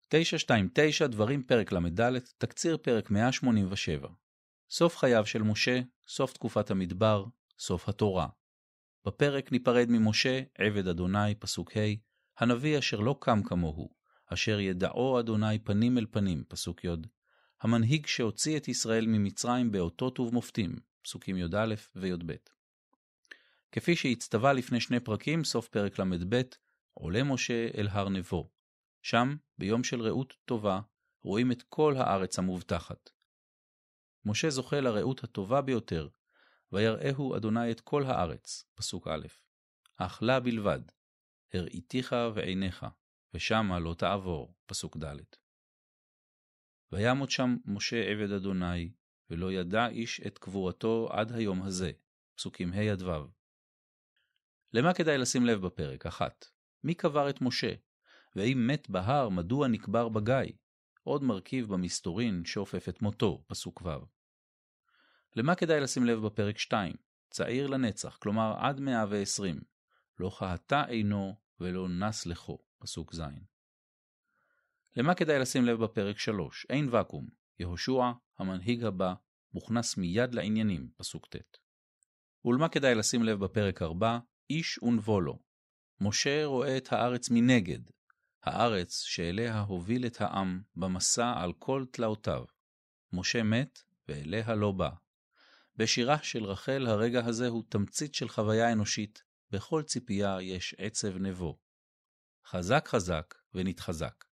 929 דברים פרק למד, תקציר פרק 187. סוף חייו של משה, סוף תקופת המדבר, סוף התורה. בפרק ניפרד ממשה, עבד אדוני, פסוק ה', הנביא אשר לא קם כמוהו, אשר ידעו אדוני פנים אל פנים, פסוק י', המנהיג שהוציא את ישראל ממצרים באותות ובמופתים, פסוקים י"א וי"ב. כפי שהצטווה לפני 2 פרקים, סוף פרק למד, עולה משה אל הר נבו. שם, ביום של ראות טובה, רואים את כל הארץ המובטחת. משה זוכה לראות הטובה ביותר, ויראהו אדוני את כל הארץ, פסוק א', אך לה בלבד, הראיתיך ועיניך, ושמה לא תעבור, פסוק ד'. וימות שם משה עבד אדוני, ולא ידע איש את קבורתו עד היום הזה, פסוקים ה' עד ו'. למה כדאי לשים לב בפרק? 1. מי קבר את משה? ואם מת בהר, מדוע נקבר בגיא? עוד מרכיב במסתורין שאופף את מותו, פסוק ו'. למה כדאי לשים לב בפרק 2? צעיר לנצח, כלומר עד 120. לא חהתה עינו ולא נס לכו, פסוק ז'. למה כדאי לשים לב בפרק 3? אין וקום. יהושע, המנהיג הבא, מוכנס מיד לעניינים, פסוק ט'. ולמה כדאי לשים לב בפרק 4? איש ונבו לו. משה רואה את הארץ מנגד, הארץ שאליה הוביל את העם במסע על כל תלאותיו. משה מת ואליה לא בא. בשירה של רחל הרגע הזה הוא תמצית של חוויה אנושית, בכל ציפייה יש עצב נבו. חזק חזק ונתחזק.